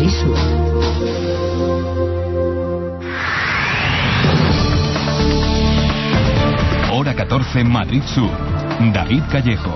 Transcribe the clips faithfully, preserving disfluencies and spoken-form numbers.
Madrid Sur. Hora catorce, Madrid Sur. David Callejo.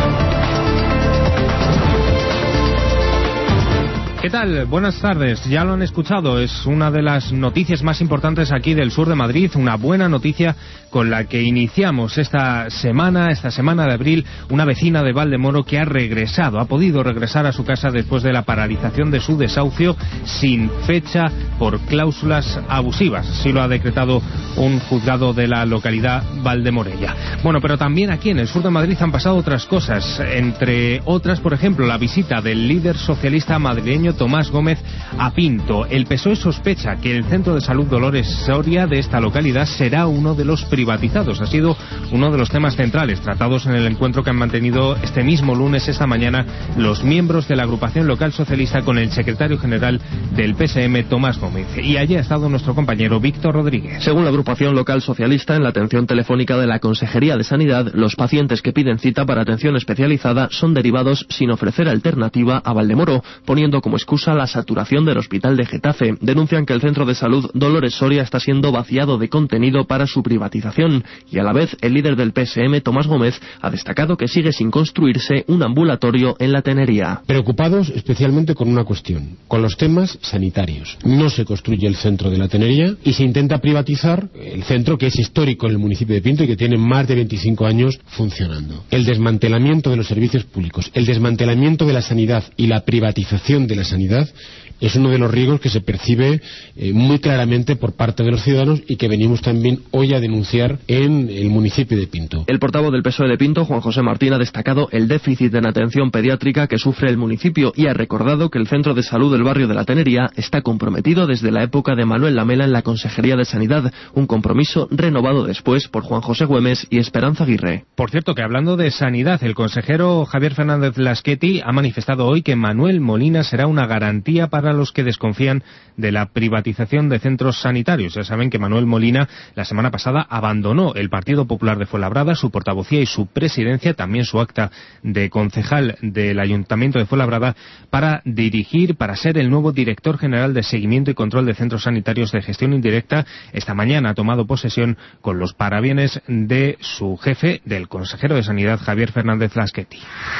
¿Qué tal? Buenas tardes. Ya lo han escuchado, es una de las noticias más importantes aquí del sur de Madrid, una buena noticia con la que iniciamos esta semana, esta semana de abril, una vecina de Valdemoro que ha regresado, ha podido regresar a su casa después de la paralización de su desahucio sin fecha por cláusulas abusivas. Así lo ha decretado un juzgado de la localidad valdemorella. Bueno, pero también aquí en el sur de Madrid han pasado otras cosas, entre otras, por ejemplo, la visita del líder socialista madrileño Tomás Gómez a Pinto. El P S O E sospecha que el Centro de Salud Dolores Soria de esta localidad será uno de los privatizados. Ha sido uno de los temas centrales tratados en el encuentro que han mantenido este mismo lunes, esta mañana, los miembros de la agrupación local socialista con el secretario general del P S M, Tomás Gómez. Y allí ha estado nuestro compañero Víctor Rodríguez. Según la agrupación local socialista, en la atención telefónica de la Consejería de Sanidad, los pacientes que piden cita para atención especializada son derivados sin ofrecer alternativa a Valdemoro, poniendo como excusa la saturación del hospital de Getafe. Denuncian que el centro de salud Dolores Soria está siendo vaciado de contenido para su privatización y a la vez el líder del P S M, Tomás Gómez, ha destacado que sigue sin construirse un ambulatorio en la Tenería. Preocupados especialmente con una cuestión, con los temas sanitarios. No se construye el centro de la Tenería y se intenta privatizar el centro que es histórico en el municipio de Pinto y que tiene más de veinticinco años funcionando. El desmantelamiento de los servicios públicos, el desmantelamiento de la sanidad y la privatización de la sanidad es uno de los riesgos que se percibe eh, muy claramente por parte de los ciudadanos y que venimos también hoy a denunciar en el municipio de Pinto. El portavoz del P S O E de Pinto, Juan José Martín, ha destacado el déficit en atención pediátrica que sufre el municipio y ha recordado que el centro de salud del barrio de la Tenería está comprometido desde la época de Manuel Lamela en la Consejería de Sanidad, un compromiso renovado después por Juan José Güemes y Esperanza Aguirre. Por cierto, que hablando de sanidad, el consejero Javier Fernández Lasqueti ha manifestado hoy que Manuel Molina será una garantía para los que desconfían de la privatización de centros sanitarios. Ya saben que Manuel Molina la semana pasada abandonó el Partido Popular de Fuenlabrada, su portavocía y su presidencia, también su acta de concejal del Ayuntamiento de Fuenlabrada, para dirigir, para ser el nuevo director general de seguimiento y control de centros sanitarios de gestión indirecta. Esta mañana ha tomado posesión con los parabienes de su jefe, del consejero de Sanidad, Javier Fernández Lasqueti.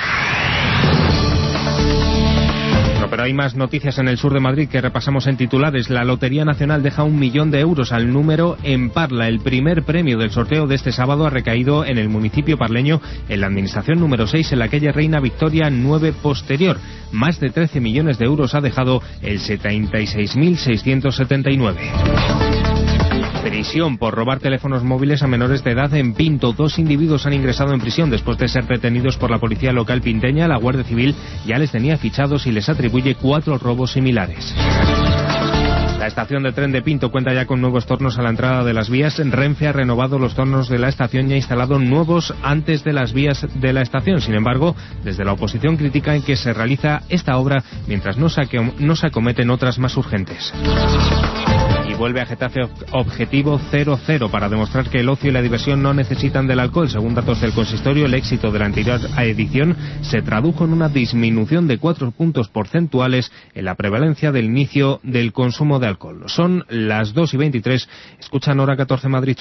Pero hay más noticias en el sur de Madrid que repasamos en titulares. La Lotería Nacional deja un millón de euros al número en Parla. El primer premio del sorteo de este sábado ha recaído en el municipio parleño, en la administración número seis, en la calle Reina Victoria nueve posterior. Más de trece millones de euros ha dejado el setenta y seis mil seiscientos setenta y nueve. Prisión por robar teléfonos móviles a menores de edad en Pinto. Dos individuos han ingresado en prisión después de ser detenidos por la policía local pinteña. La Guardia Civil ya les tenía fichados y les atribuye cuatro robos similares. La estación de tren de Pinto cuenta ya con nuevos tornos a la entrada de las vías. Renfe ha renovado los tornos de la estación y ha instalado nuevos antes de las vías de la estación. Sin embargo, desde la oposición critican que se realiza esta obra mientras no se, no se acometen otras más urgentes. Y vuelve a Getafe objetivo cero cero para demostrar que el ocio y la diversión no necesitan del alcohol. Según datos del consistorio, el éxito de la anterior edición se tradujo en una disminución de cuatro puntos porcentuales en la prevalencia del inicio del consumo de alcohol. Son las dos y veintitrés. Escuchan Hora catorce Madrid.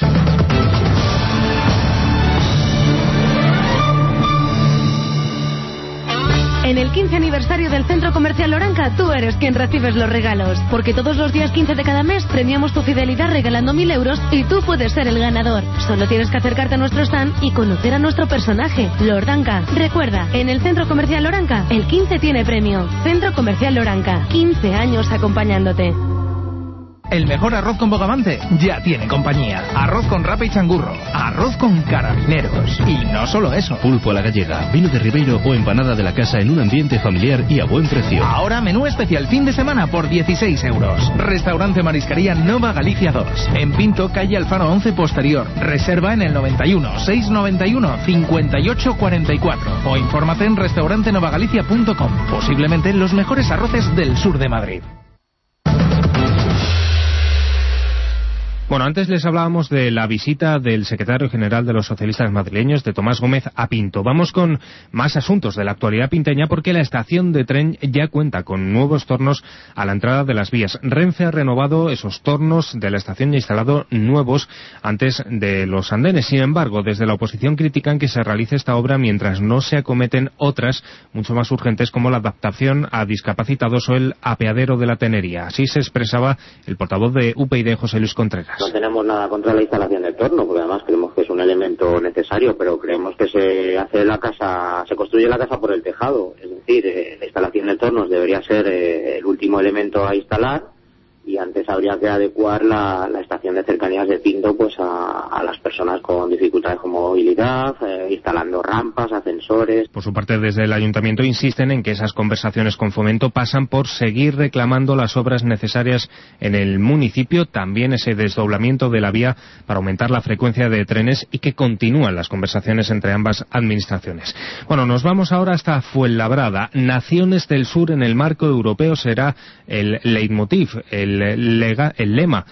En el quince aniversario del Centro Comercial Loranca, tú eres quien recibes los regalos. Porque todos los días quince de cada mes premiamos tu fidelidad regalando mil euros y tú puedes ser el ganador. Solo tienes que acercarte a nuestro stand y conocer a nuestro personaje, Loranca. Recuerda, en el Centro Comercial Loranca, el quince tiene premio. Centro Comercial Loranca, quince años acompañándote. El mejor arroz con bogavante ya tiene compañía. Arroz con rapa y changurro. Arroz con carabineros. Y no solo eso. Pulpo a la gallega, vino de Ribeiro o empanada de la casa en un ambiente familiar y a buen precio. Ahora menú especial fin de semana por dieciséis euros. Restaurante Mariscaría Nova Galicia dos. En Pinto, calle Alfaro once posterior. Reserva en el noventa y uno, seiscientos noventa y uno, cincuenta y ocho cuarenta y cuatro. O infórmate en restaurante nova galicia punto com. Posiblemente los mejores arroces del sur de Madrid. Bueno, antes les hablábamos de la visita del secretario general de los socialistas madrileños, de Tomás Gómez, a Pinto. Vamos con más asuntos de la actualidad pinteña, porque la estación de tren ya cuenta con nuevos tornos a la entrada de las vías. Renfe ha renovado esos tornos de la estación y ha instalado nuevos antes de los andenes. Sin embargo, desde la oposición critican que se realice esta obra mientras no se acometen otras mucho más urgentes, como la adaptación a discapacitados o el apeadero de la Tenería. Así se expresaba el portavoz de U P y D, José Luis Contreras. No tenemos nada contra la instalación del torno, porque además creemos que es un elemento necesario, pero creemos que se hace la casa, se construye la casa por el tejado. Es decir, eh, la instalación de tornos debería ser eh, el último elemento a instalar, y antes habría que adecuar la, la estación de cercanías de Pinto pues a, a las personas con dificultades con movilidad, eh, instalando rampas, ascensores. Por su parte, desde el Ayuntamiento insisten en que esas conversaciones con Fomento pasan por seguir reclamando las obras necesarias en el municipio, también ese desdoblamiento de la vía para aumentar la frecuencia de trenes, y que continúan las conversaciones entre ambas administraciones. Bueno, nos vamos ahora hasta Fuenlabrada. Naciones del Sur en el marco europeo será el leitmotiv, el El, lega, el lema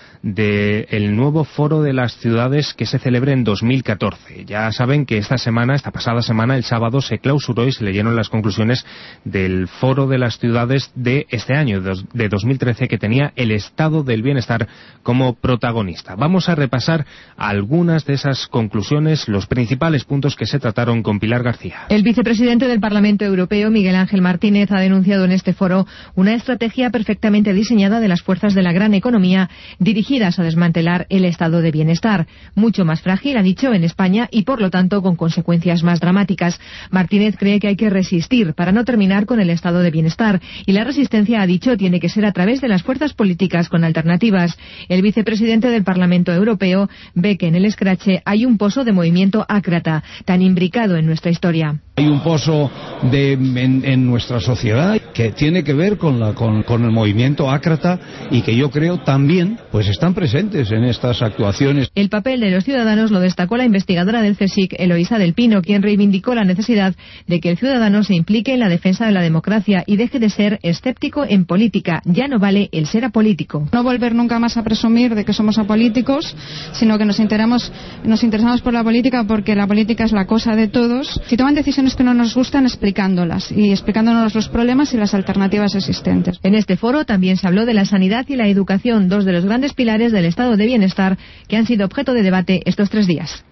del nuevo Foro de las Ciudades que se celebre en dos mil catorce. Ya saben que esta semana, esta pasada semana, el sábado, se clausuró y se leyeron las conclusiones del Foro de las Ciudades de este año, de dos mil trece, que tenía el estado del bienestar como protagonista. Vamos a repasar algunas de esas conclusiones, los principales puntos que se trataron con Pilar García. El vicepresidente del Parlamento Europeo, Miguel Ángel Martínez, ha denunciado en este foro una estrategia perfectamente diseñada de las fuerzas de la gran economía dirigidas a desmantelar el estado de bienestar, mucho más frágil, ha dicho, en España, y por lo tanto con consecuencias más dramáticas. Martínez cree que hay que resistir para no terminar con el estado de bienestar, y la resistencia, ha dicho, tiene que ser a través de las fuerzas políticas con alternativas. El vicepresidente del Parlamento Europeo ve que en el escrache hay un pozo de movimiento ácrata, tan imbricado en nuestra historia. Hay un pozo de, en, en nuestra sociedad que tiene que ver con, la, con, con el movimiento ácrata, y que yo creo también pues están presentes en estas actuaciones. El papel de los ciudadanos lo destacó la investigadora del CSIC, Eloísa del Pino, quien reivindicó la necesidad de que el ciudadano se implique en la defensa de la democracia y deje de ser escéptico en política. Ya no vale el ser apolítico. No volver nunca más a presumir de que somos apolíticos, sino que nos interesamos, nos interesamos por la política, porque la política es la cosa de todos. Si toman decisiones que no nos gustan, explicándolas y explicándonos los problemas y las alternativas existentes. En este foro también se habló de la sanidad y la educación, dos de los grandes pilares del estado de bienestar que han sido objeto de debate estos tres días.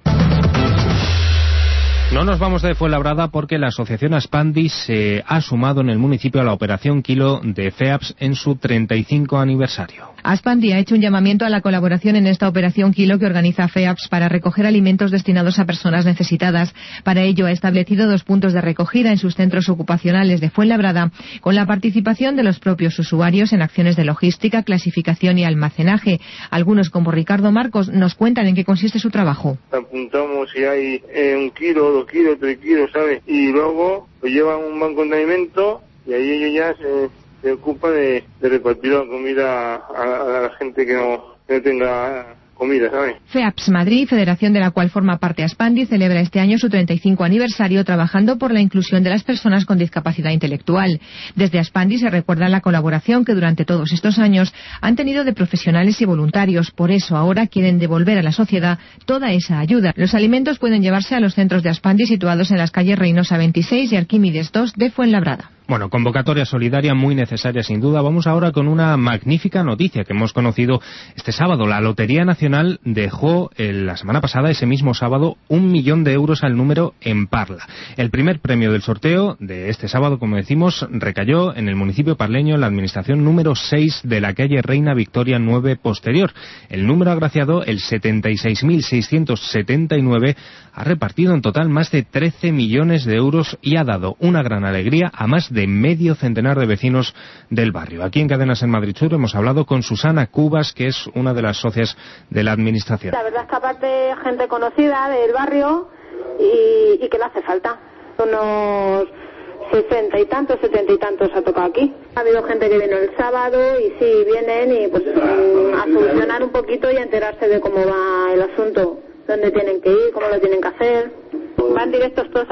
No nos vamos de Fuenlabrada, porque la asociación Aspandi se ha sumado en el municipio a la operación Kilo de FEAPS en su treinta y cinco aniversario. Aspandi ha hecho un llamamiento a la colaboración en esta operación Kilo que organiza FEAPS para recoger alimentos destinados a personas necesitadas. Para ello ha establecido dos puntos de recogida en sus centros ocupacionales de Fuenlabrada, con la participación de los propios usuarios en acciones de logística, clasificación y almacenaje. Algunos, como Ricardo Marcos, nos cuentan en qué consiste su trabajo. Apuntamos si hay eh, un kilo, dos kilos, tres kilos, ¿sabes? Y luego lo llevan a un banco de alimento, y ahí ellos ya se, se ocupa de, de repartir la comida a, a la gente que no, que no tenga comida, ¿sabes? FEAPS Madrid, federación de la cual forma parte Aspandi, celebra este año su treinta y cinco aniversario trabajando por la inclusión de las personas con discapacidad intelectual. Desde Aspandi se recuerda la colaboración que durante todos estos años han tenido de profesionales y voluntarios. Por eso ahora quieren devolver a la sociedad toda esa ayuda. Los alimentos pueden llevarse a los centros de Aspandi situados en las calles Reynosa veintiséis y Arquímedes dos de Fuenlabrada. Bueno, convocatoria solidaria muy necesaria sin duda. Vamos ahora con una magnífica noticia que hemos conocido este sábado. La Lotería Nacional dejó eh, la semana pasada, ese mismo sábado, un millón de euros al número en Parla. El primer premio del sorteo de este sábado, como decimos, recayó en el municipio parleño, en la administración número seis de la calle Reina Victoria nueve posterior. El número agraciado, el setenta y seis mil seiscientos setenta y nueve, ha repartido en total más de trece millones de euros y ha dado una gran alegría a más de de medio centenar de vecinos del barrio. Aquí en Cadenas en Madrid Sur hemos hablado con Susana Cubas, que es una de las socias de la administración. La verdad es que aparte gente conocida del barrio y, y que le hace falta. Unos sesenta y tantos, setenta y tantos ha tocado aquí. Ha habido gente que vino el sábado y sí, vienen y pues a solucionar un poquito y a enterarse de cómo va el asunto, dónde tienen que ir, cómo lo tienen que hacer. Van directos todos al banco, les hace falta, vamos, como el comer. Bueno, convocatoria solidaria muy necesaria sin duda. Vamos ahora con una magnífica noticia que hemos conocido este sábado. La Lotería Nacional dejó la administración número seis de la calle Reina Victoria nueve posterior. El número agraciado, el setenta y seis mil seiscientos setenta y nueve, ha repartido en total más de trece millones de euros y ha dado una gran alegría a más de medio centenar de vecinos del barrio. Aquí en Cadenas en Madrid Sur hemos hablado con Susana Cubas, que es una de las socias de la administración. La verdad es que aparte gente conocida del barrio y, y que le hace falta. Unos sesenta y tantos, setenta y tantos ha tocado aquí. Ha habido gente que vino el sábado y sí, vienen y pues a solucionar un poquito y a enterarse de cómo va el asunto, dónde tienen que ir, cómo lo tienen que hacer. Van directos todos al banco, les hace falta, vamos, como el comer.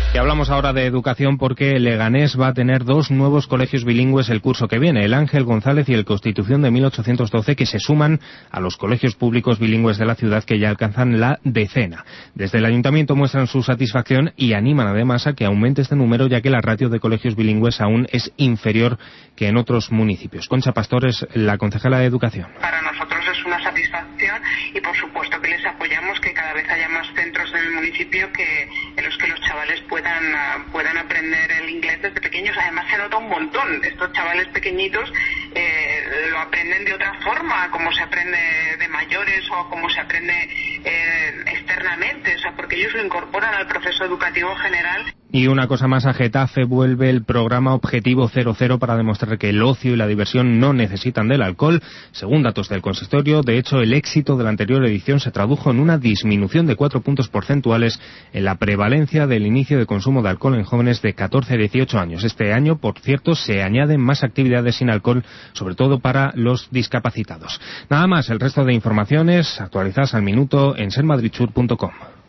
Y hablamos ahora de educación porque Leganés va a tener dos nuevos colegios bilingües el curso que viene, el Ángel González y el Constitución de mil ochocientos doce, que se suman a los colegios públicos bilingües de la ciudad que ya alcanzan la decena. Desde el ayuntamiento muestran su satisfacción y animan además a que aumente este número, ya que la ratio de colegios bilingües aún es inferior que en otros municipios. Concha Pastor es la concejala de Educación. Para nosotros es una satisfacción y por supuesto que les apoyamos que cada vez haya más centros en el municipio que en los que los chavales puedan, uh, puedan aprender el inglés desde pequeños. Además se nota un montón. Estos chavales pequeñitos eh, lo aprenden de otra forma, como se aprende de mayores o como se aprende eh, externamente, o sea, porque ellos lo incorporan al proceso educativo general. Y una cosa más, a Getafe vuelve el programa Objetivo cero cero para demostrar que el ocio y la diversión no necesitan del alcohol. Según datos del consistorio, de hecho, el éxito de la anterior edición se tradujo en una disminución de cuatro puntos porcentuales en la prevalencia del inicio de consumo de alcohol en jóvenes de catorce a dieciocho años. Este año, por cierto, se añaden más actividades sin alcohol, sobre todo para los discapacitados. Nada más, el resto de informaciones actualizadas al minuto en ser madrid sur punto com.